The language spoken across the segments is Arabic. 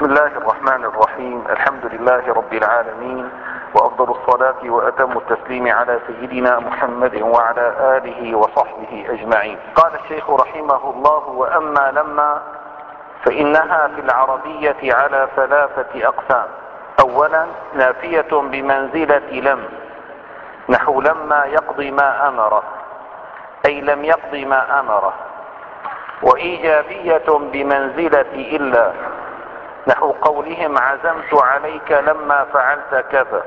بسم الله الرحمن الرحيم. الحمد لله رب العالمين، وأفضل الصلاة وأتم التسليم على سيدنا محمد وعلى آله وصحبه أجمعين. قال الشيخ رحمه الله: وأما لما فإنها في العربية على ثلاثة أقسام. أولا نافية بمنزلة لم، نحو لما يقضي ما أمره، أي لم يقضي ما أمره. وإيجابية بمنزلة إلا، نحو قولهم عزمت عليك لما فعلت كذا،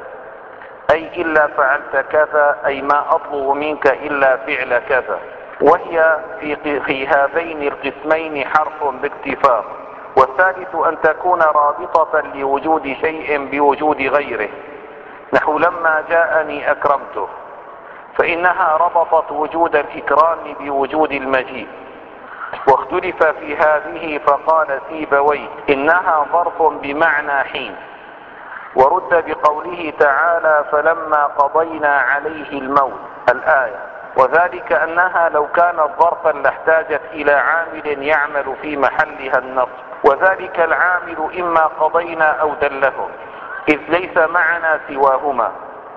أي إلا فعلت كذا، أي ما أطلب منك إلا فعل كذا. وهي في هذين القسمين حرف باتفاق. والثالث أن تكون رابطة لوجود شيء بوجود غيره، نحو لما جاءني أكرمته، فإنها ربطت وجود الإكرام بوجود المجيء. واختلف في هذه فقال سيبويه إنها ظرف بمعنى حين، ورد بقوله تعالى فلما قضينا عليه الموت الآية، وذلك أنها لو كانت ظرفا لاحتاجت إلى عامل يعمل في محلها النصب، وذلك العامل إما قضينا أو دلهم، إذ ليس معنا سواهما.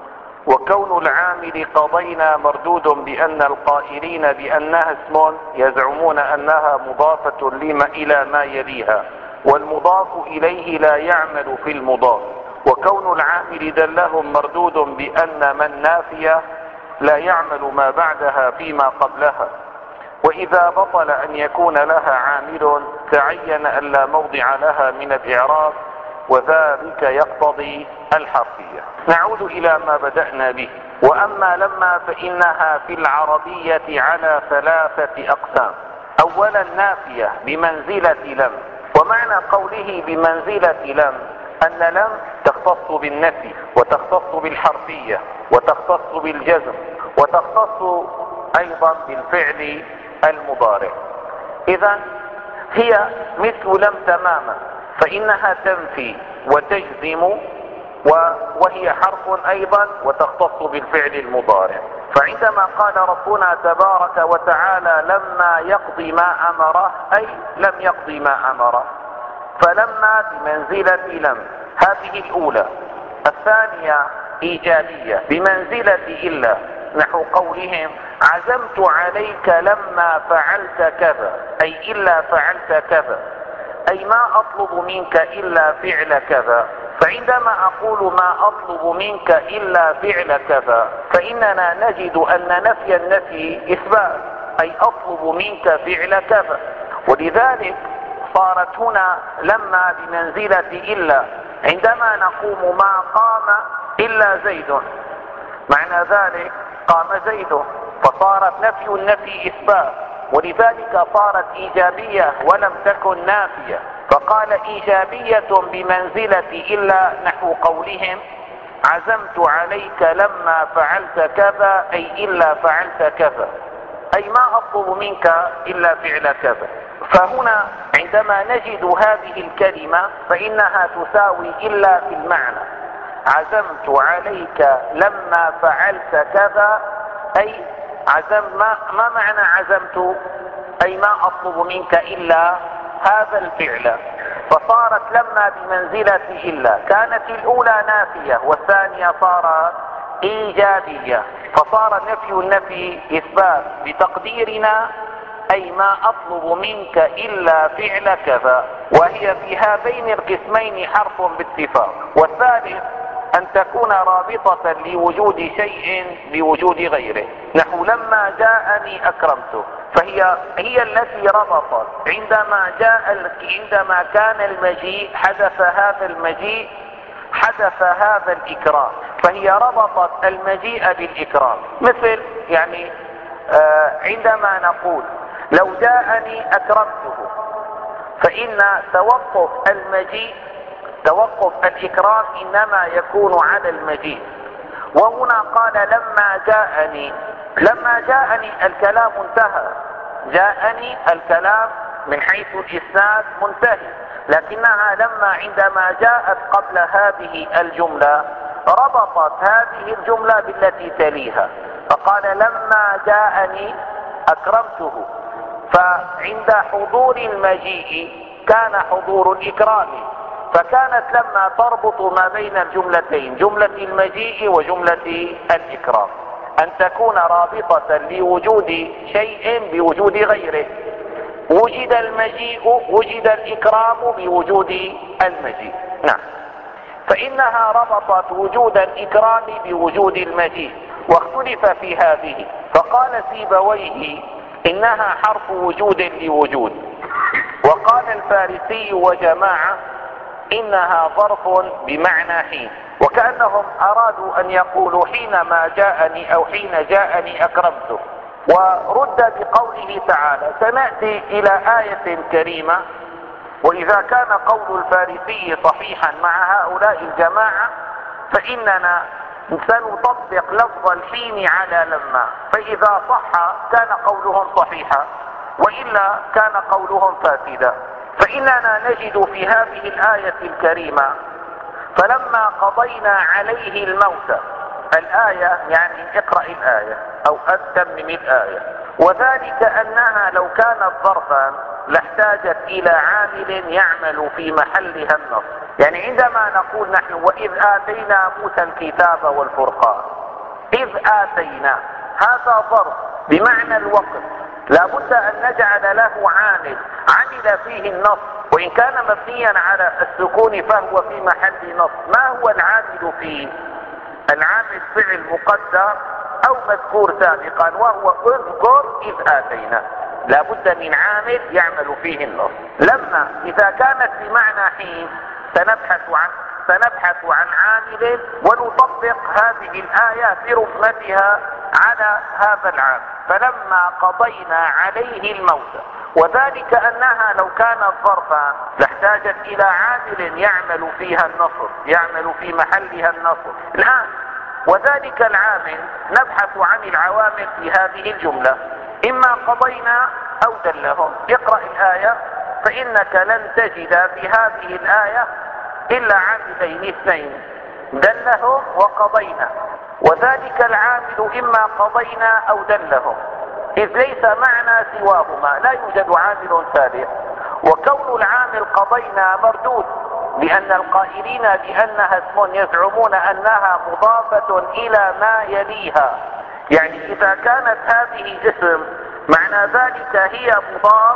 وكون العامل قضينا مردود بأن القائلين بأنها اسم يزعمون أنها مضافة إلى ما يليها، والمضاف إليه لا يعمل في المضاف. وكون العامل دلهم مردود بأن من نافية لا يعمل ما بعدها فيما قبلها. وإذا بطل أن يكون لها عامل تعين أن لا موضع لها من الإعراب، وذلك يقتضي الحرفية. نعود إلى ما بدأنا به. وأما لما فإنها في العربية على ثلاثة أقسام. أولا نافية بمنزلة لم. ومعنى قوله بمنزلة لم أن لم تختص بالنفي، وتختص بالحرفية، وتختص بالجزم، وتختص أيضا بالفعل المضارع. إذن هي مثل لم تماما، فإنها تنفي وتجزم، وهي حرف أيضا وتختص بالفعل المضارع. فعندما قال ربنا تبارك وتعالى لما يقضي ما أمره، أي لم يقضي ما أمره، فلما بمنزلة لم، هذه الأولى. الثانية إيجابية بمنزلة إلا، نحو قولهم عزمت عليك لما فعلت كذا، أي إلا فعلت كذا، أي ما أطلب منك إلا فعل كذا. فعندما أقول ما أطلب منك إلا فعل كذا، فإننا نجد أن نفي النفي إثبات، أي أطلب منك فعل كذا. ولذلك صارت هنا لما بمنزلة إلا. عندما نقوم ما قام إلا زيد، معنى ذلك قام زيد، فصارت نفي النفي إثبات، ولذلك صارت إيجابية ولم تكن نافية. فقال إيجابية بمنزلة إلا، نحو قولهم عزمت عليك لما فعلت كذا، أي إلا فعلت كذا، أي ما أطلب منك إلا فعل كذا. فهنا عندما نجد هذه الكلمة فإنها تساوي إلا في المعنى. عزمت عليك لما فعلت كذا، أي ما معنى عزمت؟ أي ما أطلب منك إلا هذا الفعل. فصارت لما بمنزلة إلا. كانت الأولى نافية والثانية صارت إيجابية، فصار نفي النفي إثبات بتقديرنا، أي ما أطلب منك إلا فعل كذا. وهي في هذين القسمين حرف باتفاق. والثالث أن تكون رابطة لوجود شيء بوجود غيره، نحو لما جاءني أكرمته، فهي التي ربطت عندما كان المجيء حدث هذا المجيء، حدث هذا الإكرام، فهي ربطت المجيء بالإكرام. مثل عندما نقول لو جاءني أكرمته، فإن توقف الإكرام إنما يكون على المجيء. وهنا قال لما جاءني الكلام انتهى، جاءني الكلام من حيث الإسناد منتهي، لكنها لما عندما جاءت قبل هذه الجملة ربطت هذه الجملة بالتي تليها، فقال لما جاءني أكرمته. فعند حضور المجيء كان حضور الإكرام، فكانت لما تربط ما بين الجملتين، جملة المجيء وجملة الإكرام، أن تكون رابطة لوجود شيء بوجود غيره. وجد المجيء وجد الإكرام بوجود المجيء. نعم، فإنها ربطت وجود الإكرام بوجود المجيء، واختلف في هذه، فقال سيبويه إنها حرف وجود لوجود، وقال الفارسي وجماعة إنها ظرف بمعنى حين، وكأنهم أرادوا أن يقولوا حينما جاءني أو حين جاءني أكرمته. ورد بقوله تعالى. سنأتي إلى آية كريمة، وإذا كان قول الفارسي صحيحا مع هؤلاء الجماعة فإننا سنطبق لفظ الحين على لما، فإذا صح كان قولهم صحيحا، وإلا كان قولهم فاسدا. فإننا نجد في هذه الآية الكريمة فلما قضينا عليه الموت، الآية يعني اقرأ الآية أو أتمم الآية. وذلك أنها لو كانت ظرفا لاحتاجت إلى عامل يعمل في محلها النص. يعني عندما نقول نحن وإذ آتينا موسى الكتاب والفرقان، إذ آتينا هذا ظرف بمعنى الوقت، لا بد أن نجعل له عامل عمل فيه النص، وإن كان مبنيا على السكون فهو في محل نص. ما هو العامل فيه؟ العامل فعل مقدر أو مذكور سابقا، وهو اذكر إذ آتينا، لا بد من عامل يعمل فيه النص. لما إذا كانت بمعنى حين سنبحث عن عامل ونطبق هذه الآية برمتها على هذا العامل. فلما قضينا عليه الموت، وذلك أنها لو كانت ظرفا لاحتاجت إلى عامل يعمل فيها النصب، يعمل في محلها النصب. الآن وذلك العامل نبحث عن العوامل في هذه الجملة، إما قضينا أو دلهم. اقرأ الآية، فإنك لن تجد في هذه الآية إلا عاملين اثنين، دلهم وقضينا، وذلك العامل إما قضينا أو دلهم، إذ ليس معنى سواهما، لا يوجد عامل ثالث. وكون العامل قضينا مردود، لأن القائلين بأنها اسم يزعمون أنها مضافة إلى ما يليها. يعني إذا كانت هذه اسم معنى ذلك هي مضاف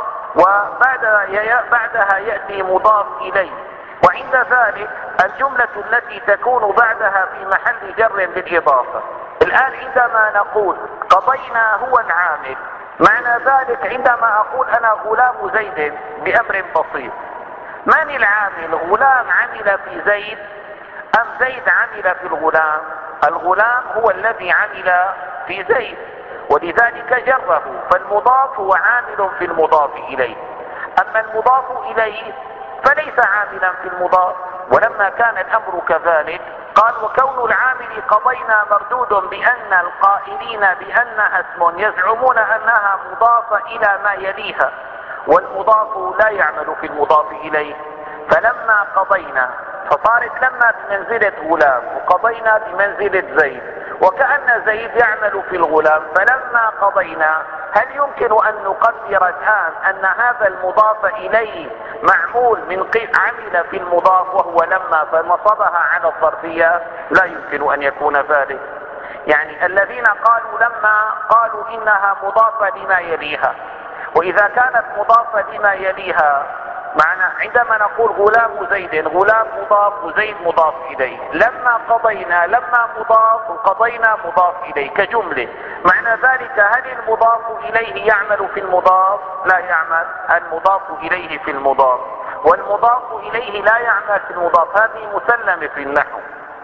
وبعدها يأتي مضاف إليه، وعند ذلك الجملة التي تكون بعدها في محل جر بالإضافة. الآن عندما نقول قضينا هو العامل، معنى ذلك عندما أقول أنا غلام زيد بأمر بسيط، من العامل؟ غلام عمل في زيد أم زيد عمل في الغلام؟ الغلام هو الذي عمل في زيد، ولذلك جره، فالمضاف هو عامل في المضاف إليه. أما المضاف إليه فليس عاملا في المضاف. ولما كان الأمر كذلك قال وكون العامل قضينا مردود بأن القائلين بأنها اسم يزعمون أنها مضافة إلى ما يليها، والمضاف لا يعمل في المضاف إليه. فلما قضينا فصارت لما بمنزلة غلام، وقضينا بمنزلة زيد، وكأن زيد يعمل في الغلام. فلما قضينا، هل يمكن أن نقدر الآن أن هذا المضاف إليه معمول من عمل في المضاف وهو لما فنصبها على الظرفية؟ لا يمكن أن يكون ذلك. يعني الذين قالوا لما قالوا إنها مضافة لما يليها، وإذا كانت مضافة لما يليها معنى عندما نقول غلام زيد، غلام مضاف وزيد مضاف إليه، لما قضينا لما مضاف وقضينا مضاف إليه كجملة، معنى ذلك هل المضاف إليه يعمل في المضاف؟ لا يعمل المضاف إليه في المضاف، والمضاف إليه لا يعمل في المضاف. هذه مسلمة في النحو.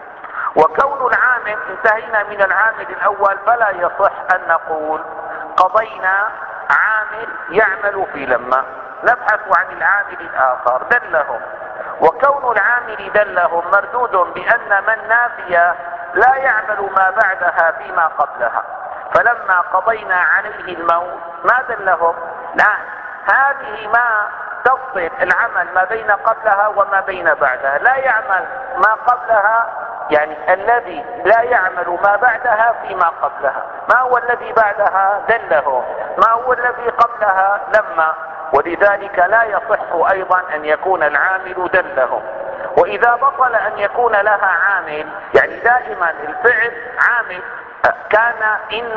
وكون العامل، انتهينا من العامل الأول، فلا يصح أن نقول قضينا عامل يعمل في لما. نبحث عن العامل الآخر دلهم، وكون العامل دلهم مردود بأن من نافية لا يعمل ما بعدها فيما قبلها. فلما قضينا عليه الموت ما دلهم؟ لا، هذه ما تفصل العمل ما بين قبلها وما بين بعدها، لا يعمل ما قبلها، يعني الذي لا يعمل ما بعدها فيما قبلها. ما هو الذي بعدها؟ دله. ما هو الذي قبلها؟ لما. ولذلك لا يصح أيضا أن يكون العامل دله. وإذا بطل أن يكون لها عامل، يعني دائما الفعل عامل، كان إن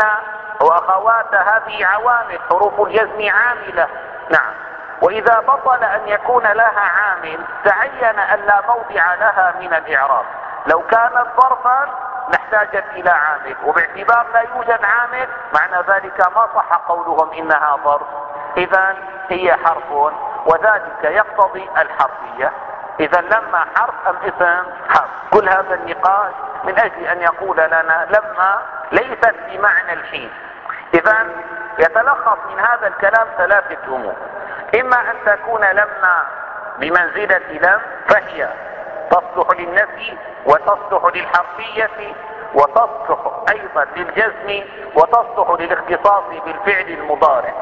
وأخوات هذه عوامل، حروف الجزم عاملة. نعم. وإذا بطل أن يكون لها عامل تعين أن لا موضع لها من الإعراب. لو كانت ظرفا لاحتاجت إلى عامل، وباعتبار لا يوجد عامل معنى ذلك ما صح قولهم إنها ظرف، إذا هي حرف، وذلك يقتضي الحرفية. إذا لما حرف أم اسم حرف. كل هذا النقاش من أجل أن يقول لنا لما ليست بمعنى الحين. إذا يتلخص من هذا الكلام ثلاثة أمور: إما أن تكون لما بمنزلة لم، فهي تصلح للنفي وتصلح للحرفية وتصلح أيضا للجزم وتصلح للاختصاص بالفعل المضارع،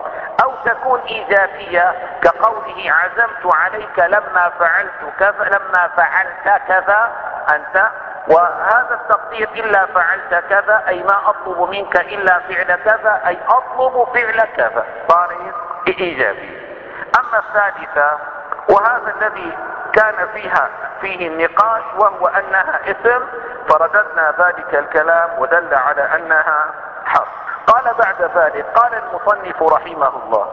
أو تكون إيجابية كقوله عزمت عليك لما فعلت كذا، لما فعلت كذا أنت، وهذا التقدير إلا فعلت كذا أي ما أطلب منك إلا فعل كذا أي أطلب فعل كذا، صار إيجابي. أما الثالثة وهذا الذي كان فيه النقاش وهو أنها اسم، فرددنا ذلك الكلام ودل على أنها حرف. قال بعد ذلك قال المصنف رحمه الله: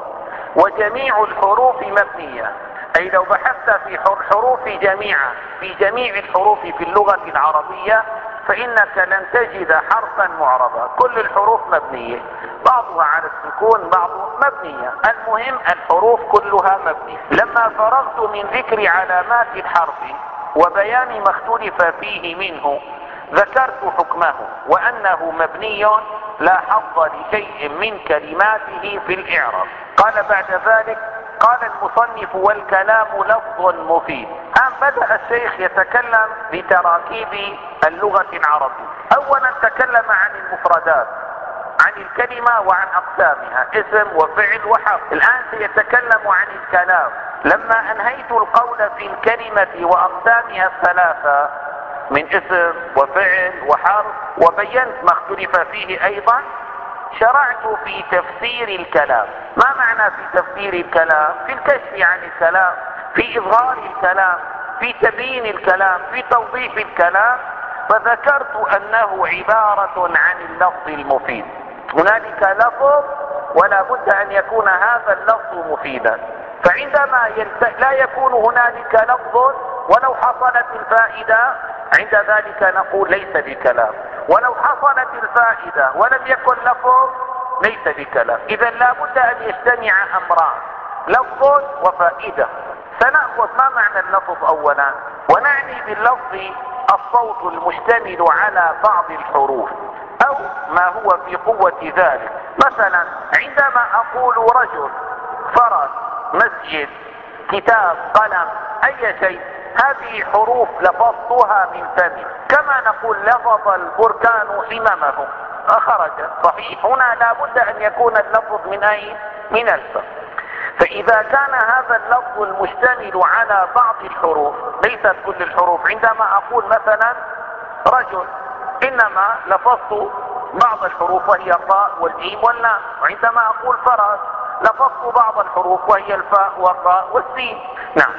وجميع الحروف مبنية، أي لو بحثت في حروف جميعا في جميع الحروف في اللغة العربية فإنك لن تجد حرفا معربا، كل الحروف مبنية، بعضها على السكون بعضها مبنية، المهم الحروف كلها مبنية. لما فرغت من ذكر علامات الحرف وبيان ما اختلف فيه منه ذكرت حكمه وأنه مبني لا حظ لشيء من كلماته في الإعراب. قال بعد ذلك قال المصنف: والكلام لفظ مفيد. بدأ الشيخ يتكلم بتراكيب اللغة العربية. أولا تكلم عن المفردات، عن الكلمة وعن أقسامها، اسم وفعل وحرف. الآن سيتكلم عن الكلام. لما أنهيت القول في الكلمة وأقسامها الثلاثة من اسم وفعل وحرف وبينت ما اختلف فيه أيضا، شرعت في تفسير الكلام. ما معنى في تفسير الكلام؟ في الكشف عن الكلام، في إظهار الكلام، في تبيين الكلام، في توضيح الكلام. فذكرت أنه عبارة عن اللفظ المفيد. هنالك لفظ ولا بد أن يكون هذا اللفظ مفيدا، فعندما لا يكون هنالك لفظ ولو حصلت الفائدة عند ذلك نقول ليس بكلام، ولو حصلت الفائدة ولم يكن لفظ ليس بكلام. إذا لا بد أن يجتمع أمران: لفظ وفائدة. سنأخذ ما معنى اللفظ أولا، ونعني باللفظ الصوت المشتمل على بعض الحروف أو ما هو في قوة ذلك. مثلا عندما أقول رجل، فرس، مسجد، كتاب، قلم، أي شيء، هذه حروف لفظتها من فمي، كما نقول لفظ البركان حممه خرج، صحيح. هنا لا بد أن يكون اللفظ من أين؟ من الفم. فإذا كان هذا اللفظ المشتمل على بعض الحروف، ليست كل الحروف، عندما أقول مثلا رجل إنما لفظت بعض الحروف وهي الراء والجيم واللام، وعندما أقول فرس لفظت بعض الحروف وهي الفاء والراء والسين. نعم.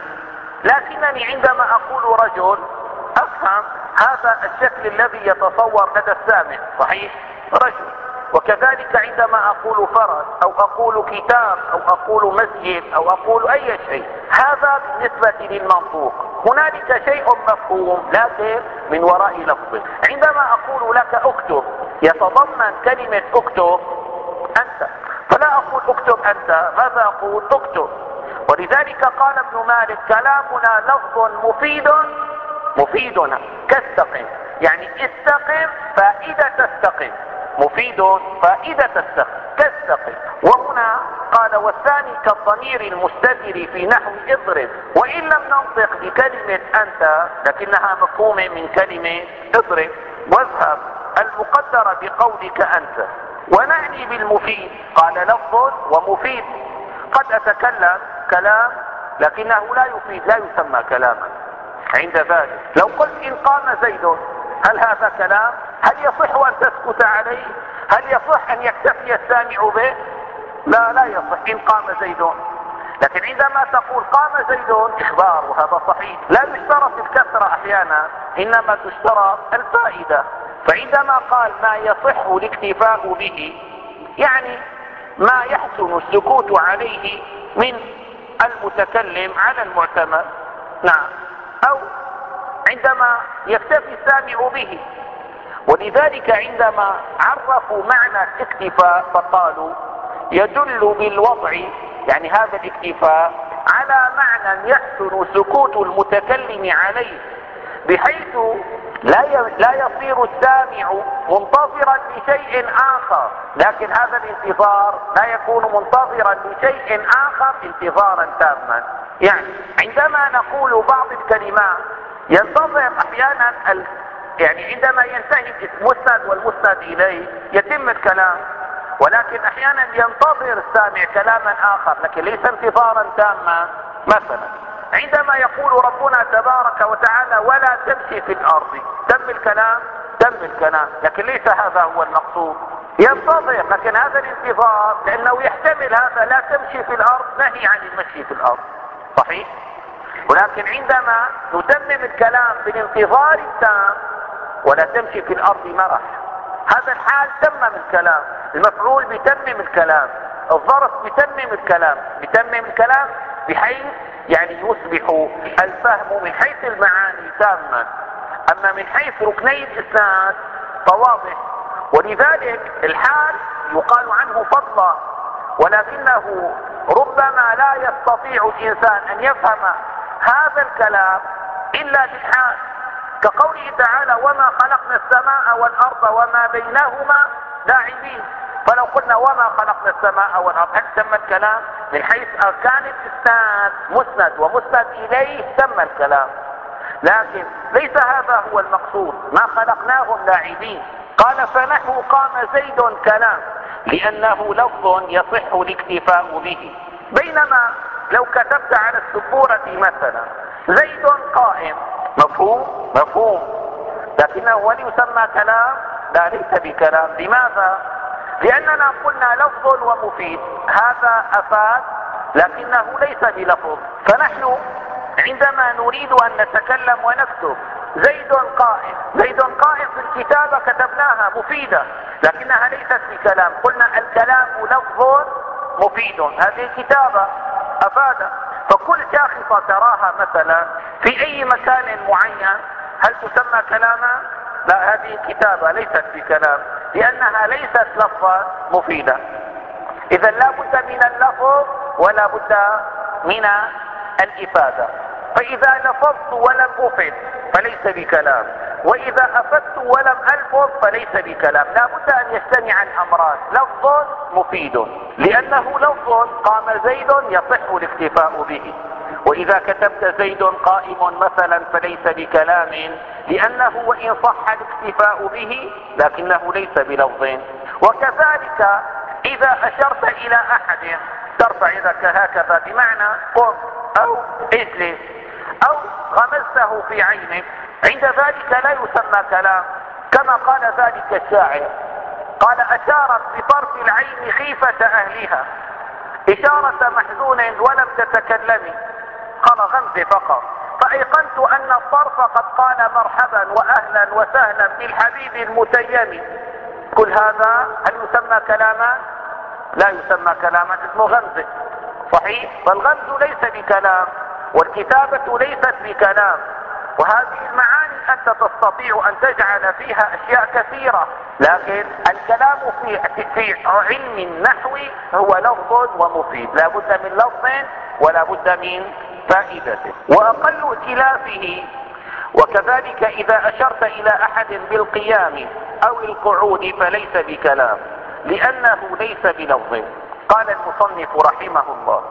لكنني عندما أقول رجل أفهم هذا الشكل الذي يتصور لدى السامع، صحيح، رجل. وكذلك عندما أقول فرس أو أقول كتاب أو أقول مسجد أو أقول أي شيء، هذا بالنسبة للمنطوق. هنالك شيء مفهوم لكن من وراء لفظه. عندما أقول لك اكتب، يتضمن كلمة اكتب أنت، فلا أقول اكتب أنت، ماذا أقول؟ اكتب. ولذلك قال ابن مالك: كلامنا لفظ مفيدنا كاستقم، يعني استقم فائدة تستقم، مفيد فائدة تستقم كاستقم. وهنا قال: والثاني كالضمير المستتر في نحو اضرب، وإن لم ننطق بكلمة أنت لكنها مفهومة من كلمة اضرب، واذهب المقدرة بقولك أنت. ونعني بالمفيد قال لفظ ومفيد. قد أتكلم كلام لكنه لا يفيد، لا يسمى كلاما. عند ذلك لو قلت إن قام زيد، هل هذا كلام؟ هل يصح أن تسكت عليه؟ هل يصح أن يكتفي السامع به؟ لا يصح. إن قام زيد لكن عندما تقول قام زيد إخبار، وهذا صحيح، لا يشترط الكسرة أحيانا، إنما تشترط الفائدة. فعندما قال ما يصح الاكتفاء به، يعني ما يحسن السكوت عليه من المتكلم على المعتمد. نعم. أو عندما يكتفي السامع به. ولذلك عندما عرفوا معنى الاكتفاء فقالوا يدل بالوضع، يعني هذا الاكتفاء، على معنى يحسن سكوت المتكلم عليه، بحيث لا يصير السامع منتظرا لشيء آخر، لكن هذا الانتظار لا يكون منتظرا لشيء آخر انتظارا تاما. يعني عندما نقول بعض الكلمات ينتظر أحيانا يعني عندما ينتهي المسند والمسند إليه يتم الكلام، ولكن أحيانا ينتظر السامع كلاما آخر، لكن ليس انتظارا تاما. مثلا عندما يقول ربنا تبارك وتعالى ولا تمشي في الأرض، تم الكلام، لكن ليس هذا هو المقصود. ينتظر، لكن هذا الانتظار لأنه يحتمل هذا لا تمشي في الأرض نهي عن المشي في الأرض، صحيح؟ ولكن عندما نتمم الكلام بالانتظار التام ولا تمشي في الأرض مرح، هذا الحال تمم الكلام، المفعول بتمم الكلام، الظرف بتمم الكلام بحيث يعني يصبح الفهم من حيث المعاني تاما. أما من حيث ركني الإسناد فواضح. ولذلك الحال يقال عنه فضلا، ولكنه ربما لا يستطيع الإنسان أن يفهم هذا الكلام إلا بالحال، كقوله تعالى وما خلقنا السماء والأرض وما بينهما لاعبين. فلو قلنا وما خلقنا السماء والأرض، هل تم الكلام؟ من حيث أركان الإسناد مسند ومسند إليه تم الكلام، لكن ليس هذا هو المقصود، ما خلقناهم لاعبين. قال فنحو قام زيد كلام لأنه لفظ يصح الاكتفاء به. بينما لو كتبت على السبورة مثلا زيد قائم، مفهوم، لكنه هل يسمى كلام؟ لا، ليس بكلام. لماذا؟ لأننا قلنا لفظ ومفيد، هذا أفاد لكنه ليس بلفظ. فنحن عندما نريد أن نتكلم ونكتب زيد قائم في الكتابة كتبناها مفيدة، لكنها ليست بكلام. قلنا الكلام لفظ مفيد، هذه الكتابة أفاد. فكل شاخصة تراها مثلا في أي مكان معين هل تسمى كلاما؟ لا، هذه كتابة ليست بكلام، لأنها ليست لفظا مفيدة. إذا لا بد من اللفظ ولا بد من الإفادة. فإذا لفظت ولم أفد فليس بكلام، وإذا أفدت ولم ألفظ فليس بكلام. لا بد أن يجتمع الأمران، لفظ مفيد لأنه لفظ قام زيد يصح الاكتفاء به، وإذا كتبت زيد قائم مثلا فليس بكلام لأنه وإن صح الاكتفاء به لكنه ليس بلفظ. وكذلك إذا أشرت إلى أحد ترفع يدك هكذا بمعنى قم أو اجلس، أو غمزته في عينك، عند ذلك لا يسمى كلام، كما قال ذلك الشاعر، قال أشارت بطرف العين خيفة أهلها إشارة محزون ولم تتكلمي، قال غمز فقط، فأيقنت أن الطرف قد قال مرحبا وأهلا وسهلا بالحبيب المتيم. كل هذا هل يسمى كلاما؟ لا يسمى كلاما، اسمه غمز، صحيح؟ فالغمز ليس بكلام والكتابة ليست بكلام. وهذه المعاني أنت تستطيع أن تجعل فيها أشياء كثيرة، لكن الكلام في علم النحو هو لفظ ومفيد، لا بد من لفظ ولا بد من فائدته. وأقل ائتلافه وكذلك إذا أشرت إلى أحد بالقيام أو القعود فليس بكلام لأنه ليس بلفظ. قال المصنف رحمه الله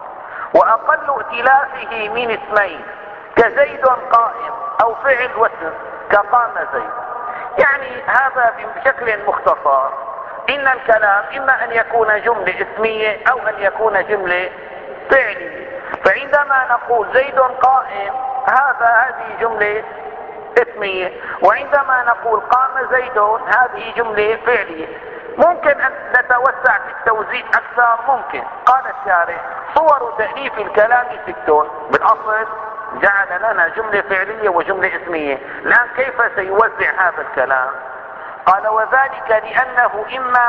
وأقل ائتلافه من اسمين كزيد قائم أو فعل واسم كقام زيد. يعني هذا بشكل مختصر، إن الكلام إما أن يكون جملة اسمية أو أن يكون جملة فعلية. فعندما نقول زيد قائم هذه جملة اسمية، وعندما نقول قام زيد هذه جملة فعلية. ممكن أن نتوسع في التوزيع أكثر، ممكن. قال الشارع صور تأليف الكلام 6. بالأصل جعل لنا جملة فعلية وجملة اسمية، الآن كيف سيوزع هذا الكلام؟ قال وذلك لأنه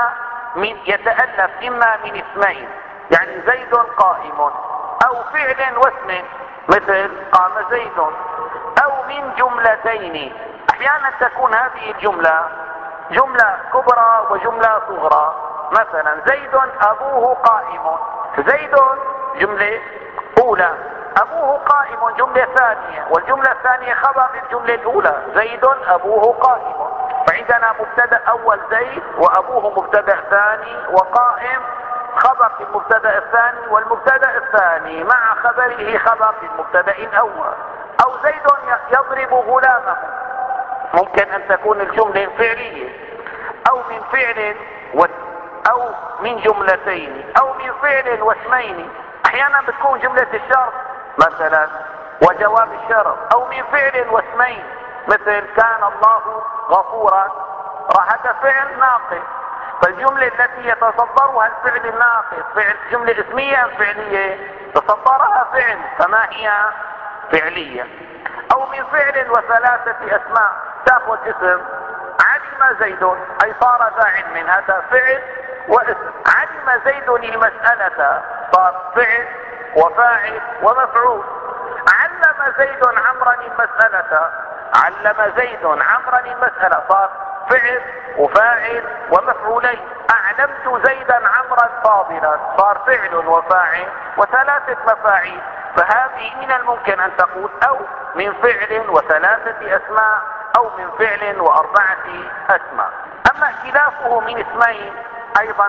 يتألف إما من اسمين، يعني زيد قائم، أو فعل واسم مثل قام زيد، أو من جملتين. أحيانا تكون هذه الجملة جملة كبرى وجملة صغرى، مثلا زيد أبوه قائم، زيد جملة أولى، أبوه قائم جملة ثانية، والجملة الثانية خبر للجملة الأولى، زيد أبوه قائم. فعندنا مبتدأ أول زيد، وأبوه مبتدأ ثاني، وقائم خبر في المبتدأ الثاني، والمبتدأ الثاني مع خبره خبر في المبتدأ الأول. أو زيد يضرب غلامه، ممكن أن تكون الجملة فعلية، أو من فعل أو من جملتين، أو من فعل واسمين. أحيانا بتكون جملة الشرط مثلا وجواب الشرط، أو من فعل واسمين مثل كان الله غفورا، هذا فعل ناقص، فالجملة التي يتصدرها الفعل الناقص فعل جملة اسمية أم فعلية؟ تصدرها فعل، فما هي؟ فعلية. أو من فعل وثلاثة أسماء، تأخذ اسم علم زيد، أي صار ذا علم، هذا فعل واسم. علم زيد المسألة، صار فعل وفاعل ومفعول. علم زيد عمرا المسألة، علم زيد عمرا المسألة، صار فعل وفاعل ومفعولين. أعلمت زيدا عمرا فاضلا، صار فعل وفاعل وثلاثة مفاعيل. فهذه من الممكن أن تقول أو من فعل وثلاثة أسماء، أو من فعل وأربعة أسماء. أما اختلافه من اسمين أيضا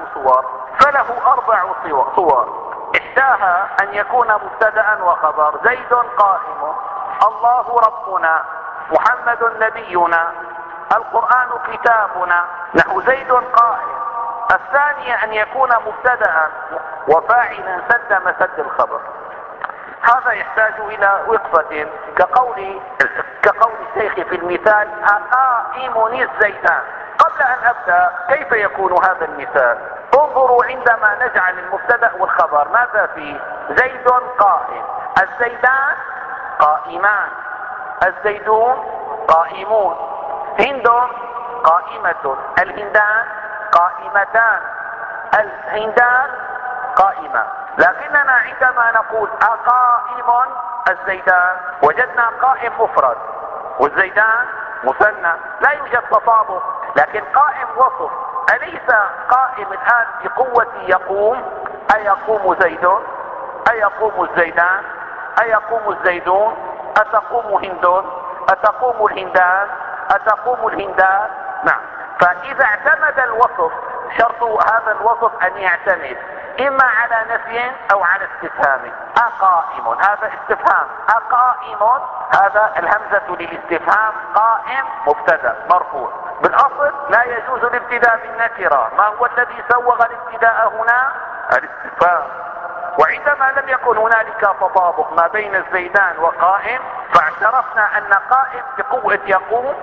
فله 4 صور. إحداها أن يكون مبتدأ وخبر، زيد قائم، الله ربنا، محمد نبينا، القرآن كتابنا، نحو زيد قائم. الثانية أن يكون مبتدأ وفاعلا سد مسد الخبر. هذا يحتاج إلى وقفة، كقول الشيخ في المثال أقائم الزيدان. قبل أن أبدأ كيف يكون هذا المثال؟ انظروا عندما نجعل المبتدأ والخبر ماذا فيه؟ زيد قائم، الزيدان قائمان، الزيدون قائمون، هند قائمة، الهندان قائمتان، الهندان قائمة. لكننا عندما نقول أقائم الزيدان وجدنا قائم مفرد والزيدان مثنى، لا يوجد تطابق. لكن قائم وصف، أليس قائم الآن بقوة يقوم؟ أيقوم زيد؟ أيقوم الزيدان؟ أيقوم الزيدون؟ أتقوم هند؟ أتقوم الهندان؟ أتقوم الهندان؟ نعم. فإذا اعتمد الوصف، شرط هذا الوصف أن يعتمد إما على نفي أو على استفهام. أقائم هذا استفهام، أقائم هذا الهمزة للاستفهام، قائم مبتدأ مرفوع. بالأصل لا يجوز الابتداء بالنكرة، ما هو الذي سوغ الابتداء هنا؟ الاستفهام. وعندما لم يكن هنالك تطابق ما بين الزيدان وقائم، فاعترفنا أن قائم بقوة يقوم،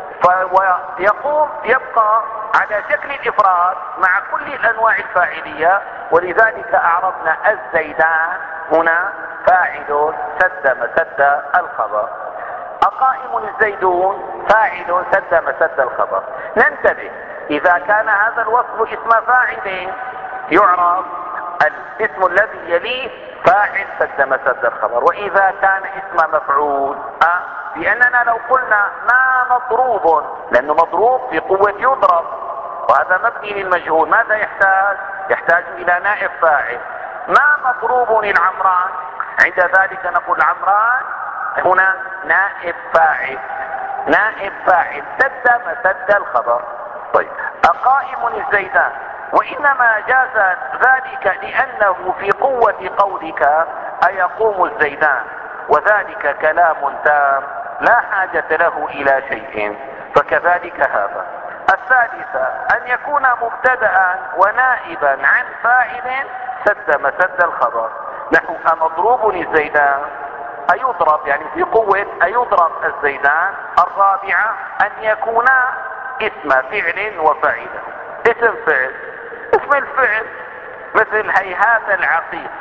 ويقوم يبقى على شكل الإفراد مع كل الأنواع الفاعلية، ولذلك أعربنا الزيدان هنا فاعل سد مسد الخبر، أقائم الزيدون فاعل سد مسد الخبر. ننتبه، إذا كان هذا الوصف اسم فاعل يعرب الاسم الذي يليه فاعل سد مسد الخبر، وإذا كان اسم مفعول لأننا لو قلنا ما مضروب، لأنه مضروب في قوة يضرب، وهذا مبني للمجهول، ماذا يحتاج؟ يحتاج إلى نائب فاعل. ما مضروب العمران، عند ذلك نقول عمران هنا نائب فاعل، نائب فاعل سد مسد الخبر. طيب، أقائم الزيدان، وإنما جاز ذلك لأنه في قوة قولك أيقوم الزيدان، وذلك كلام تام لا حاجة له إلى شيء، فكذلك هذا. الثالثة أن يكون مبتدأ ونائبا عن فاعل سد مسد الخبر، نحو أمضروب الزيدان، أيضرب يعني في قوة أيضرب الزيدان. الرابعة أن يكون اسم فعل وفاعله. اسم فعل، اسم الفعل مثل هيهات العقيق،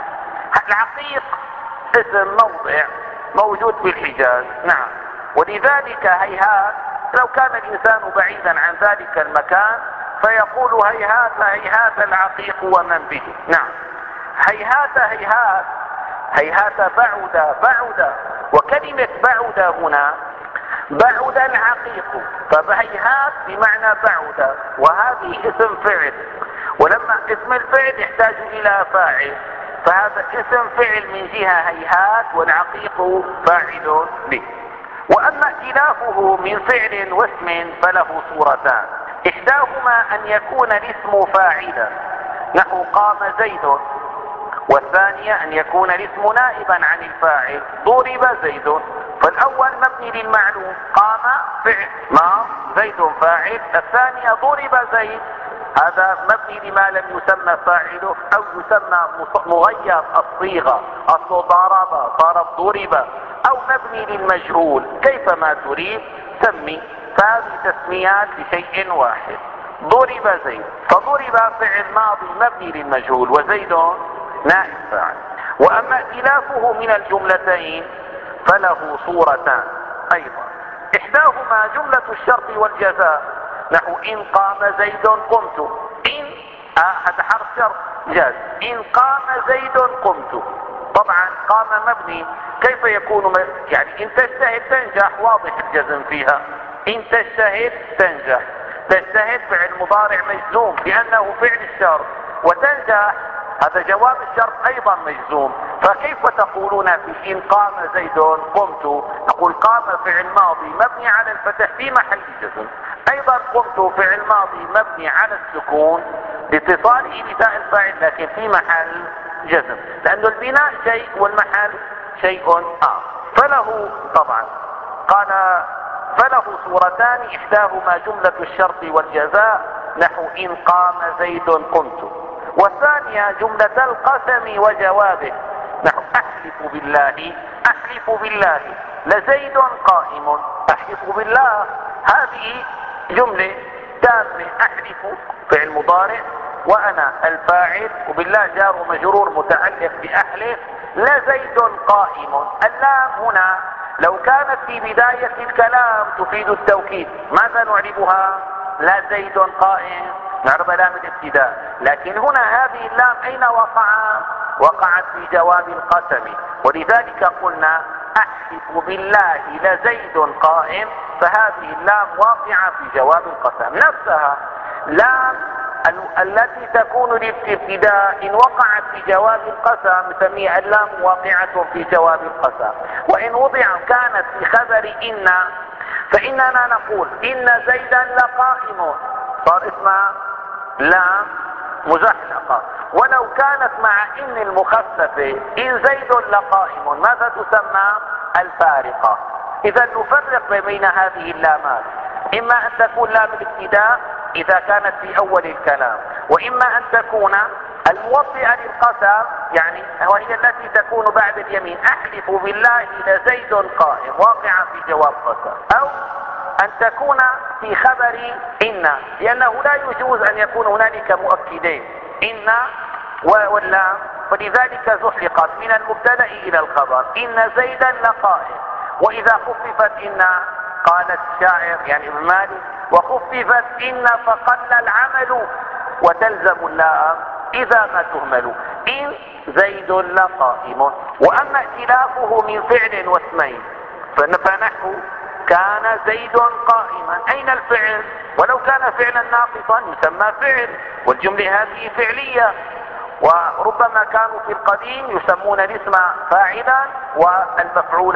العقيق اسم موضع موجود في الحجاز، نعم. ولذلك هيهات، لو كان الإنسان بعيدا عن ذلك المكان فيقول هيهات هيهات العقيق ومن به، نعم. هيهات هيهات، هيهات بعد بعد، وكلمة بعد هنا بعد العقيق، فهيهات بمعنى بعد، وهذه اسم فعل، ولما اسم الفعل يحتاج إلى فاعل، فهذا اسم فعل من جهة هيهات، والعقيق فاعل به. وأما ائتلافه من فعل واسم فله صورتان، إحداهما أن يكون الاسم فاعلا نحو قام زيد، والثانية أن يكون الاسم نائبا عن الفاعل ضرب زيد. فالأول مبني للمعلوم، قام فعل ما زيد فاعل، الثانية ضرب زيد هذا مبني لما لم يسمى فاعله أو يسمى مغير الصيغة، أصل ضرب ضرب، أو مبني للمجهول كيفما تريد سمي، فهذه تسميات لشيء واحد. ضرب زيد، فضرب فعل ماضي مبني للمجهول وزيد نائب فاعل. وأما ائتلافه من الجملتين فله صورتان أيضا، إحداهما جملة الشرط والجزاء نحو إن قام زيد قمت، إن هذا حرف شرط جاز، إن قام زيد قمت. طبعا قام مبني، كيف يكون يعني إن تجتهد تنجح، واضح الجزم فيها، إن تجتهد تنجح، تجتهد فعل مضارع مجزوم لأنه فعل الشرط، وتنجح هذا جواب الشرط أيضا مجزوم، فكيف تقولون في إن قام زيد قمت؟ نقول قام فعل ماضي مبني على الفتح في محل جزم، أيضا قمت فعل ماضي مبني على السكون لاتصاله بتاء الفاعل لكن في محل جزم، لأن البناء شيء والمحل شيء آخر. فله طبعا قال فله صورتان، إحداهما جملة الشرط والجزاء نحو إن قام زيد قمت، والثانية جملة القسم وجوابه نحو أحلف بالله، أحلف بالله لزيد قائم. أحلف بالله هذه جملة تامة، أحلف فعل مضارع وأنا الفاعل وبالله جار ومجرور متعلق بأحلف، لزيد قائم. اللام هنا لو كانت في بداية الكلام تفيد التوكيد ماذا نعربها؟ لا زيد قائم، نعرب لام الابتداء، لكن هنا هذه اللام أين وقعت في جواب القسم، ولذلك قلنا أحلف بالله لزيد قائم، فهذه اللام واقعة في جواب القسم. نفسها لام التي تكون للابتداء إن وقعت في جواب القسم نسميها اللام واقعة في جواب القسم، وإن كانت في خبر إن فإننا نقول إن زيدا لقائم، صار اسمها لام مزحلقة. ولو كانت مع إن المخففة إن زيد لقائم ماذا تسمى؟ الفارقة. إذا نفرق بين هذه اللامات، إما أن تكون لام الابتداء إذا كانت في أول الكلام، وإما أن تكون الموطئة للقسم يعني وهي التي تكون بعد اليمين، أحلف بالله لزيد قائم واقعة في جواب قسم، أو أن تكون في خبر إن، لأنه لا يجوز أن يكون هنالك مؤكدين إن واللام، فلذلك زحلقت من المبتدأ إلى الخبر إن زيدا لقائم. وإذا خففت إن قال الشاعر يعني ابن مالك وخففت إن فقل العمل وتلزم اللام إذا ما تهمل، إن زيد لقائم. وأما ائتلافه من فعل واسمين فنحو كان زيد قائما، أين الفعل؟ ولو كان فعلا ناقصا يسمى فعل، والجملة هذه فعلية، وربما كانوا في القديم يسمون الاسم فاعلا والمفعول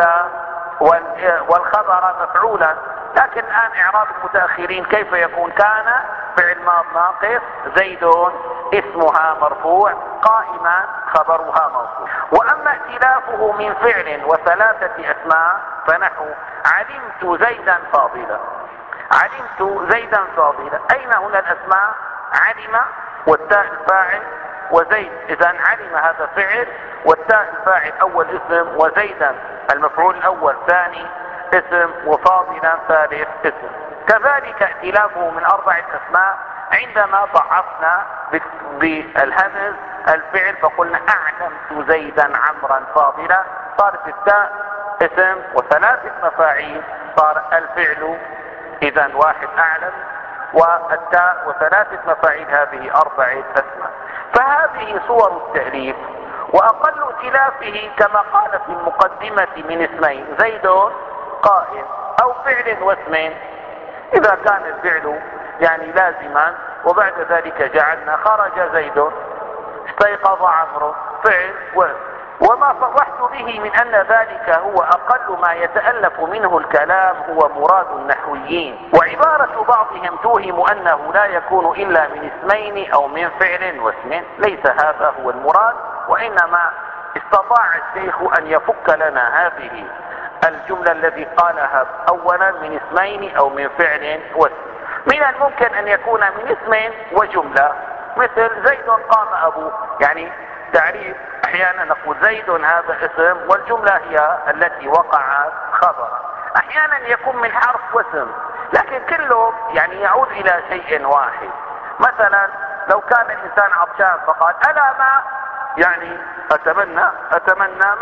والخبر مفعولا، لكن الآن إعراب المتأخرين كيف يكون؟ كان فعل ماض ناقص، زيد اسمها مرفوع، قائما خبرها مرفوع. وأما ائتلافه من فعل وثلاثة أسماء فنحو علمت زيدا فاضلا، علمت زيدا فاضلا، أين هنا الأسماء؟ علم والتاء الفاعل وزيد، إذا علم هذا فعل والتاء الفاعل أول اسم، وزيدا المفعول الأول ثاني اسم، وفاضلا ثالث اسم. كذلك ائتلافه من 4 أسماء عندما ضعفنا بالهمز الفعل، فقلنا اعلمت زيدا عمرا فاضلا، صارت التاء اسم وثلاثة مفاعيل، صار الفعل اذا واحد اعلم، والتاء وثلاثة مفاعيل، هذه 4 اسماء. فهذه صور التأليف، واقل ائتلافه كما قال في المقدمة من اسمين، زيد قائم، او فعل واسم، اذا كان الفعل يعني لازما وبعد ذلك جعلنا خرج زيد، استيقظ عمرو، فعل وما صرحت به من ان ذلك هو اقل ما يتألف منه الكلام هو مراد النحويين، وعبارة بعضهم توهم انه لا يكون الا من اسمين او من فعل واسم، ليس هذا هو المراد، وانما استطاع الشيخ ان يفك لنا هذه الجملة التي قالها اولا من اسمين او من فعل واسم. من الممكن ان يكون من اسم وجملة، مثل زيد قام ابوه، يعني تعريف احيانا نقول زيد هذا اسم والجملة هي التي وقعت خبرا، احيانا يكون من حرف واسم لكن كله يعني يعود الى شيء واحد. مثلا لو كان الانسان عطشان فقال الا ماء، يعني اتمنى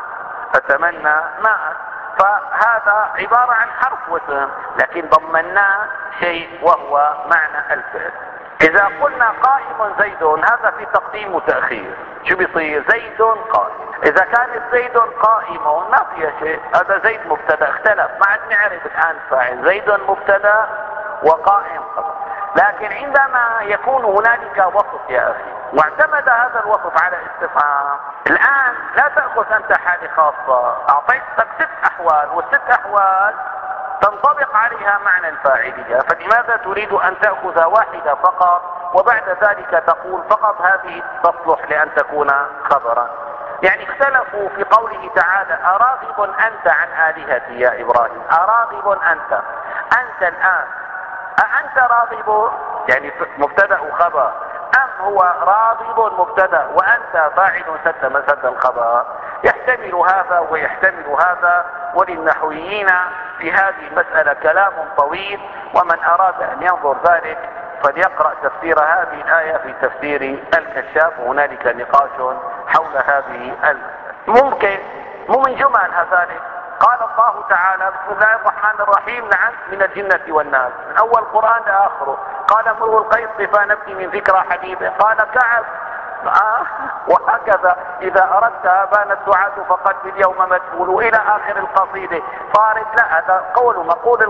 ماء، فهذا عبارة عن حرف واسم لكن ضمناه شيء وهو معنى الفعل. اذا قلنا قائم زيد، هذا في تقديم وتأخير، شو بيصير؟ زيد قائم. اذا كانت زيد قائم ما فيها شيء، هذا زيد مبتدا، اختلف، ما عاد نعرف الان فاعل، زيد مبتدا وقائم خبر. لكن عندما يكون هنالك وصف يا اخي واعتمد هذا الوصف على استفهام، الان لا تأخذ انت حالة خاصة، اعطيتك 6 احوال والست احوال تنطبق عليها معنى الفاعلية، فلماذا تريد ان تأخذ واحدة فقط وبعد ذلك تقول فقط هذه تصلح لان تكون خبرا؟ يعني اختلفوا في قوله تعالى اراغب انت عن الهتي يا ابراهيم، اراغب انت الان، أأنت راغب يعني مبتدأ وخبر، أم هو راغب مبتدأ وأنت فاعل سد الخبر؟ يحتمل هذا ويحتمل هذا، وللنحويين في هذه المسألة كلام طويل، ومن أراد أن ينظر ذلك فليقرأ تفسير هذه الآية في تفسير الكشاف، وهنالك نقاش حول هذه ممكن مو من جملها ذلك. قال الله تعالى بسم الله الرحمن الرحيم، نعم، من الجنة والناس، من اول القرآن لاخره. قال امرؤ القيس طفى نفسي من ذكرى حبيبه، قال كعب وهكذا اذا اردتها بان السعاد فقد اليوم مدفول الى اخر القصيدة. فارد لا، هذا قول مقول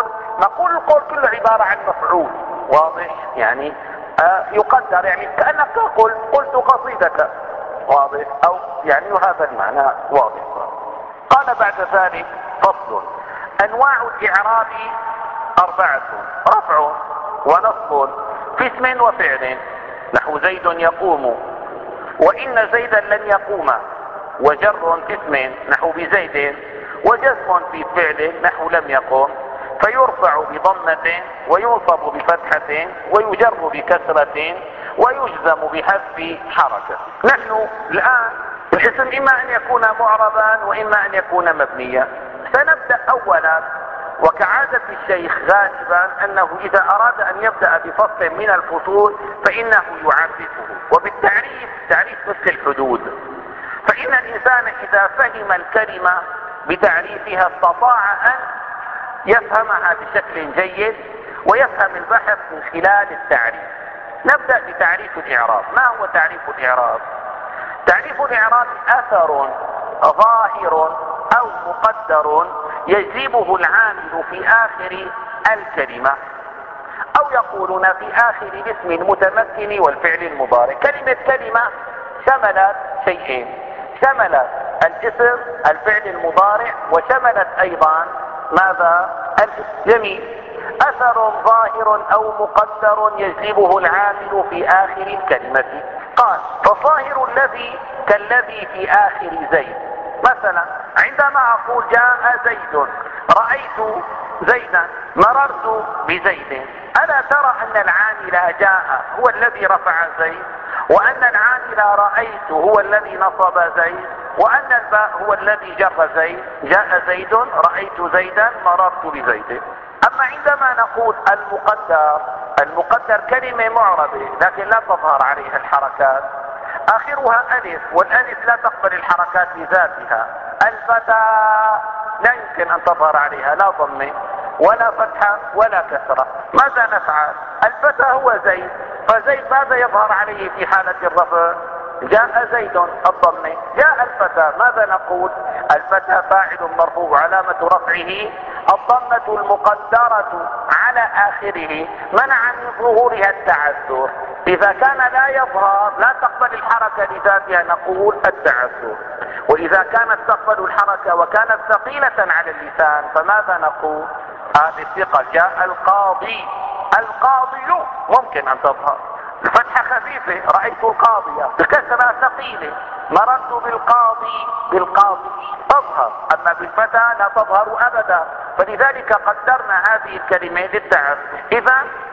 القول كله عبارة عن مفعول واضح، يعني يقدر، يعني كأنك قلت قصيدك واضح، او يعني وهذا المعنى واضح. قال بعد ذلك فصل: انواع الاعراب 4: رفع ونصب في اسم وفعل، نحو زيد يقوم وان زيدا لن يقوم، وجر في اسم نحو بزيد، وجزم في فعل نحو لم يقم، فيرفع بضمة وينصب بفتحة ويجر بكسرة ويجزم بحذف حركة. نحن الآن الاسم إما أن يكون معربا وإما أن يكون مبنيا. سنبدأ أولا، وكعادة الشيخ غالبا أنه إذا أراد أن يبدأ بفصل من الفصول فإنه يعرفه، وبالتعريف تعريف مثل الحدود، فإن الإنسان إذا فهم الكلمة بتعريفها استطاع أن يفهمها بشكل جيد ويفهم البحث من خلال التعريف. نبدأ بتعريف الإعراب. ما هو تعريف الإعراب؟ تعريف الإعراب أثر ظاهر أو مقدر يجلبه العامل في آخر الكلمة، أو يقولون في آخر الاسم المتمكن والفعل المضارع. كلمة شملت شيئين، شملت الاسم الفعل المضارع وشملت أيضا ماذا؟ الجميل. أثر ظاهر أو مقدر يجلبه العامل في آخر الكلمة. قال: فالظاهر الذي كالذي في آخر زيد. مثلا عندما أقول جاء زيد، رأيت زيدا، مررت بزيد، ألا ترى أن العامل جاء هو الذي رفع زيد، وأن العامل رأيت هو الذي نصب زيد، وأن الباء هو الذي جر زيد. جاء زيد، رأيت زيدا، مررت بزيد. أما عندما نقول المقدر المقدر كلمة معربة لكن لا تظهر عليها الحركات، آخرها ألف، والألف لا تقبل الحركات بذاتها. الفتى لا يمكن أن تظهر عليها لا ضمة ولا فتحة ولا كسرة. ماذا نفعل؟ الفتى هو زيد، فزيد ماذا يظهر عليه في حالة الرفع؟ جاء زيد الضمة. جاء الفتى ماذا نقول؟ الفتى فاعل مرفوع علامة رفعه الضمة المقدرة على آخره منع من ظهورها التعذر. إذا كان لا يظهر لا تقبل الحركة لذاتها نقول التعذر، وإذا كانت تقبل الحركة وكانت ثقيلة على اللسان فماذا نقول؟ هذه الثقل. جاء القاضي، القاضي ممكن أن تظهر، الفتحة خفيفة، رأيت القاضية، الكسرة ثقيلة، مررت بالقاضي، بالقاضي تظهر، أما بالفتى لا تظهر أبدا. فلذلك قدرنا هذه الكلمة للتعب. إذا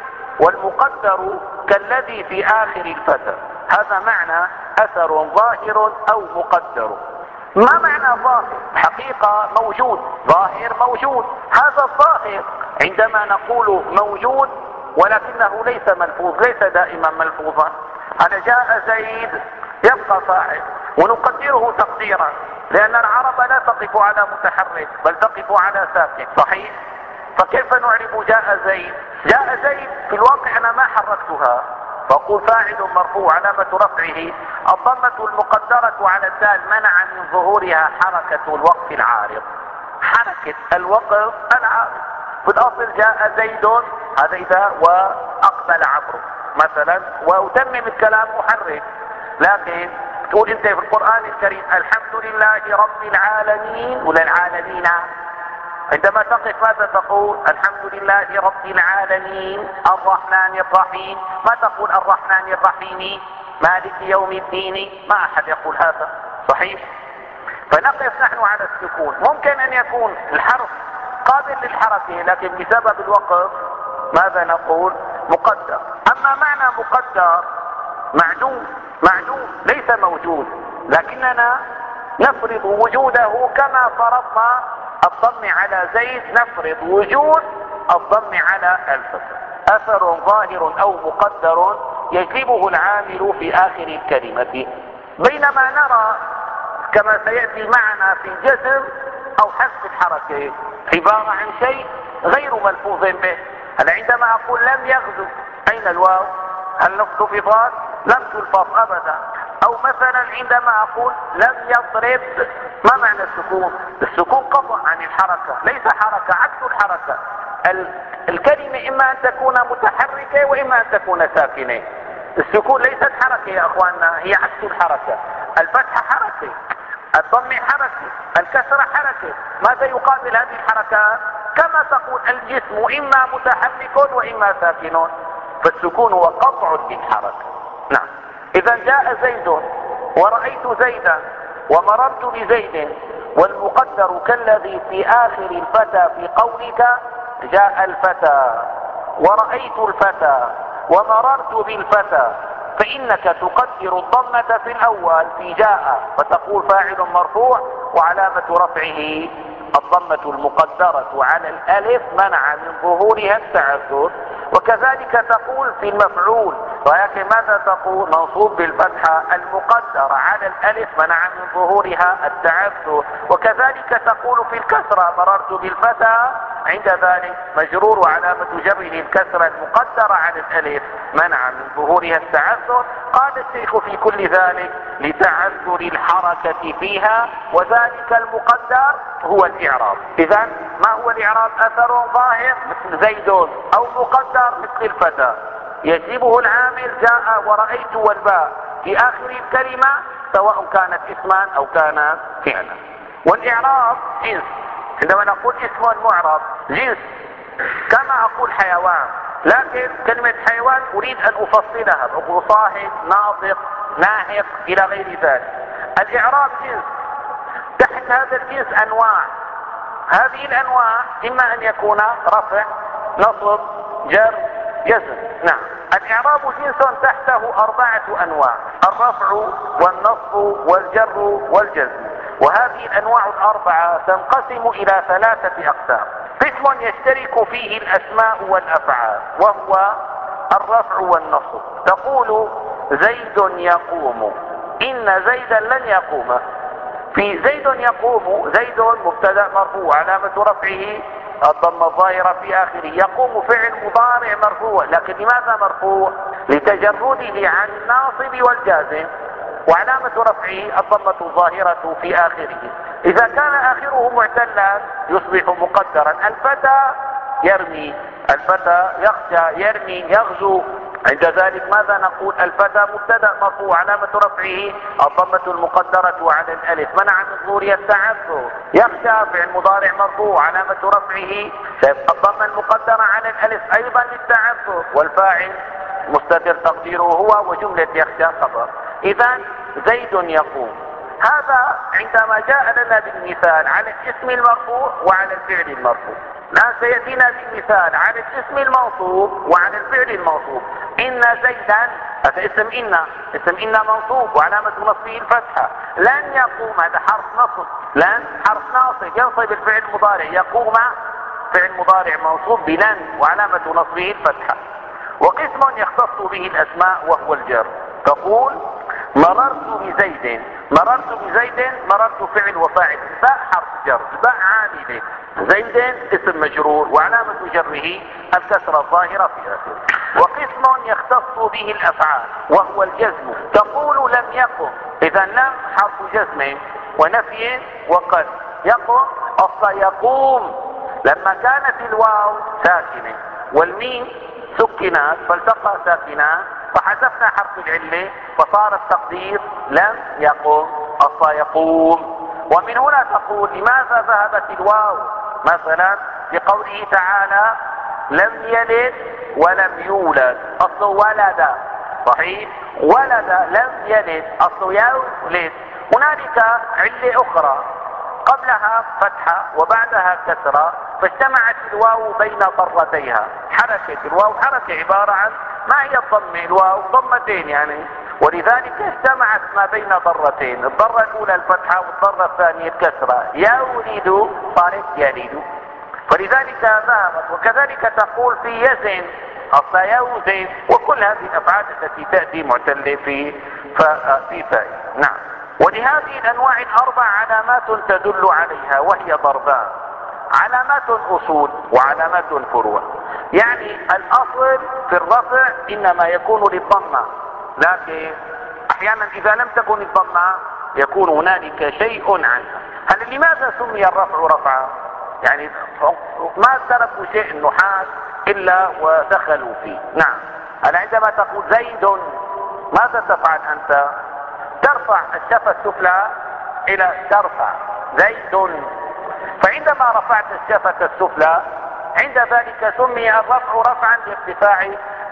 والمقدر كالذي في آخر الفتى، هذا معنى أثر ظاهر أو مقدر. ما معنى ظاهر؟ حقيقة موجود، ظاهر موجود. هذا الظاهر عندما نقول موجود ولكنه ليس ملفوظ، ليس دائما ملفوظا. أنا جاء زيد يبقى فاعل ونقدره تقديرا، لأن العرب لا تقف على متحرك بل تقف على ساكن، صحيح؟ فكيف نعرب جاء زيد؟ جاء زيد في الواقع أنا ما حركتها، فأقول فاعل مرفوع علامة رفعه الضمة المقدرة على الدال منع من ظهورها حركة الوقف العارض. حركة الوقف العارض في الأصل جاء زيد، هذا إذا وأقبل عمرو مثلا وأتمم الكلام محرك. لكن تقول أنت في القرآن الكريم الحمد لله رب العالمين ولا العالمين؟ عندما تقف ماذا تقول؟ الحمد لله رب العالمين الرحمن الرحيم. ما تقول الرحمن الرحيم مالك يوم الدين، ما أحد يقول هذا، صحيح؟ فنقف نحن على السكون. ممكن أن يكون الحرف قابل للحركة لكن بسبب الوقف ماذا نقول؟ مقدر. أما معنى مقدر معدوم، معدوم ليس موجود، لكننا نفرض وجوده كما فرضنا الضم على زيد نفرض وجود الضم على الفتى. أثر ظاهر أو مقدر يجلبه العامل في آخر الكلمة، بينما نرى كما سيأتي معنا في الجزم أو حذف الحركة عبارة عن شيء غير ملفوظ به. هل عندما أقول لم يغزو أين الواو؟ هل لفظت؟ لم تلفظ أبدا. أو مثلا عندما أقول لم يضرب، ما معنى السكون؟ السكون قطع عن الحركة، ليس حركة، عكس الحركة. الكلمة إما أن تكون متحركة وإما أن تكون ساكنة. السكون ليست حركة يا أخواننا، هي عكس الحركة. الفتحة حركة، الضم حركة، الكسرة حركة. ماذا يقابل هذه الحركات؟ كما تقول الجسم إما متحرك وإما ساكن، فالسكون هو قطع للحركة. نعم. إذا جاء زيد ورأيت زيدا ومررت بزيد، والمقدر كالذي في آخر الفتى في قولك جاء الفتى ورأيت الفتى ومررت بالفتى، فإنك تقدر الضمة في الأول في جاء فتقول فاعل مرفوع وعلامة رفعه الضمة المقدرة على الألف منع من ظهورها التعذر. وكذلك تقول في المفعول، ولكن ماذا تقول؟ منصوب بالفتحة المقدرة على الألف منع من ظهورها التعذر. وكذلك تقول في الكسرة مررت بالفتى، عند ذلك مجرور وعلامة جره الكسرة المقدرة على الألف منع من ظهورها التعذر. قال الشيخ في كل ذلك لتعذر الحركة فيها، وذلك المقدر هو الإعراب. إذا ما هو الإعراب؟ أثر ظاهر مثل زيد أو مقدر مثل الفتى يجيبه العامل جاء ورأيت والباء في آخر الكلمة سواء كانت اسما أو كانت فعلا. والإعراب جنس، عندما نقول اسم معرب جنس، كما أقول حيوان، لكن كلمة حيوان أريد أن أفصلها، أقول صاحب، ناطق، ناهق إلى غير ذلك. الإعراب جنس، تحت هذا الجنس أنواع، هذه الأنواع إما أن يكون رفع، نصب، جر، جزم. نعم. الإعراب جنس تحته 4 أنواع: الرفع والنصب والجر والجزم. وهذه الأنواع 4 تنقسم إلى 3 أقسام. قسم يشترك فيه الأسماء والأفعال، وهو الرفع والنصب. تقول زيد يقوم، إن زيدا لن يقوم. في زيد يقوم، زيد مبتدأ مرفوع علامة رفعه الضمة الظاهرة في آخره. يقوم فعل مضارع مرفوع، لكن لماذا مرفوع؟ لتجرده عن الناصب والجازم، وعلامة رفعه الضمة الظاهرة في آخره. إذا كان آخره معتلا يصبح مقدرا. الفتى يرمي، الفتى يخشى، يرمي، يغزو. عند ذلك ماذا نقول؟ الفتى مبتدأ مرفوع علامة رفعه الضمة المقدرة على الألف منع من ظهور التعذر. يخشى فعل مضارع مرفوع علامة رفعه الضمة المقدرة على الألف أيضا للتعذر، والفاعل مستتر تقديره هو، وجملة يخشى خبر. إذا زيد يقوم، هذا عندما جاء لنا بالمثال على الاسم المرفوع وعلى الفعل المرفوع. الآن سيأتينا بالمثال على الاسم الموصوف وعلى الفعل الموصوف. إن زيدا، هذا اسم إن منصوب وعلامة نصبه الفتحة. لن يقوم، هذا حرف نصب، لن حرف ناصب ينصب الفعل المضارع. يقوم فعل مضارع منصوب بلن وعلامة نصبه الفتحة. وقسم يختص به الأسماء وهو الجر. تقول مررت بزيد، مررت بزيد، مررت فعل وفاعل، باء حرف جر، باء عامله، زيد اسم مجرور وعلامة جره الكسرة الظاهرة في آخره. وقسم يختص به الأفعال وهو الجزم. تقول لم يقم، إذا لم حرف جزم ونفي وقد. يقم أصلا يقوم، لما كانت الواو ساكنة والميم سكنات فالتقى ساكنات فحذفنا حرف العلة فصار التقدير لم يقم أصلا يقوم. ومن هنا تقول لماذا ذهبت الواو مثلا في قوله تعالى لم يلد ولم يولد، أصله ولد، صحيح، ولد، لم يلد أصله يولد. هنالك علة أخرى قبلها فتحة وبعدها كسرة فاجتمعت الواو بين ضرتيها. حركة الواو حركة عبارة عن ما هي الضمة؟ الواو ضمتين يعني، ولذلك اجتمعت ما بين ضرتين، الضرة الأولى الفتحة والضرة الثانية الكسرة. يولد صارت يلد، فلذلك ذهبت. وكذلك تقول في يزن أصلا يوزن، وكل هذه الأفعال التي تأتي معتلة في فاء. نعم. ولهذه الأنواع الأربع علامات تدل عليها وهي ضربان: علامات أصول وعلامات فروع. يعني الأصل في الرفع إنما يكون للضمة، لكن أحيانا إذا لم تكن الضمة يكون هنالك شيء عنها. هل لماذا سمي الرفع رفعا؟ يعني ما تركوا شيء النحاة إلا ودخلوا فيه. نعم. هل عندما تقول زيد ماذا تفعل أنت؟ ترفع الشفة السفلى إلى ترفع زيد، فعندما رفعت الشفة السفلى عند ذلك سمي الرفع رفعا لارتفاع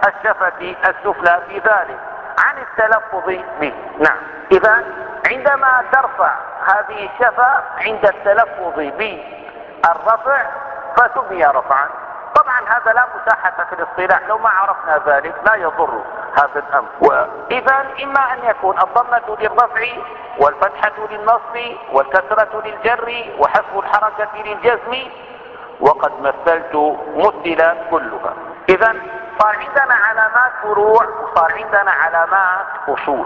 الشفة السفلى في ذلك عن التلفظ به. نعم. إذا عندما ترفع هذه الشفة عند التلفظ بالرفع فسمي رفعا. طبعا هذا لا مساحة في الاصطلاح، لو ما عرفنا ذلك لا يضر هذا الأمر. وإذا إما أن يكون الضمة للرفع والفتحة للنصب والكسرة للجر وحذف الحركة للجزم، وقد مثلت مثلا كلها. إذا صار عندنا علامات فروع وصار عندنا علامات أصول.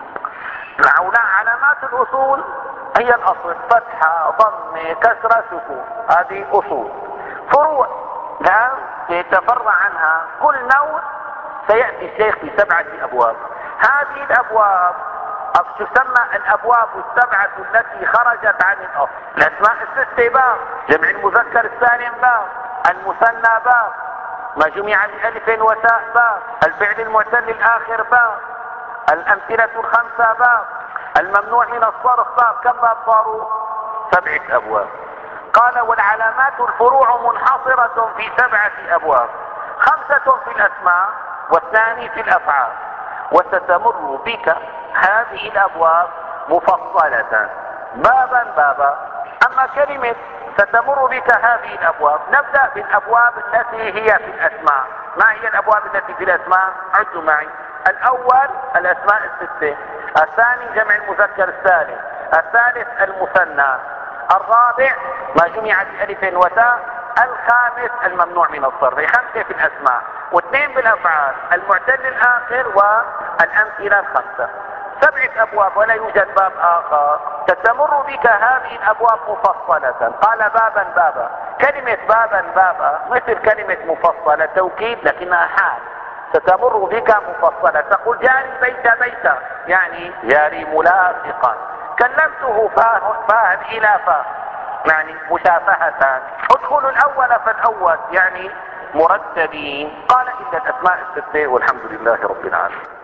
علامات الأصول هي الأصل، فتحة، ضمة، كسرة، سكون، هذه أصول. فروع لا يتفرع عنها كل نوع. سيأتي الشيخ في 7 أبواب. هذه الأبواب تسمى الأبواب السبعة التي خرجت عن الأصل. الأسماء الستة باب، جمع المذكر السالم باب، المثنى باب، ما جمع بألف وتاء باب، الفعل المعتل الآخر باب، الأمثلة الخمسة باب، الممنوع من الصرف باب. كم باب صاروا؟ 7 أبواب. قال والعلامات الفروع منحصرة في 7 أبواب، 5 في الأسماء و2 في الأفعال. وستمر بك هذه الأبواب مفصلة بابا بابا. أما كلمة ستمر بك هذه الأبواب، نبدأ بالأبواب التي هي في الأسماء. ما هي الأبواب التي في الأسماء؟ عدوا معي. الأول الأسماء الستة، الثاني جمع المذكر السالم، الثالث المثنى، الرابع ما جمع بألف وتاء، الخامس الممنوع من الصرف. 5 في الاسماء و2 بالافعال، المعتل الاخر والامثلة الخمسة. 7 ابواب ولا يوجد باب اخر. ستمر بك هذه الابواب مفصلة. قال بابا بابا، كلمة بابا بابا مثل كلمة مفصلة توكيد لكنها حال. ستمر بك مفصلة. تقول جاري بيت بيتا، يعني جاري ملاصقا. كلمته فاه الى فاه، يعني مشافهة. ادخلوا الاول فالاول، يعني مرتبين. قال الا الاسماء الستة والحمد لله رب العالمين.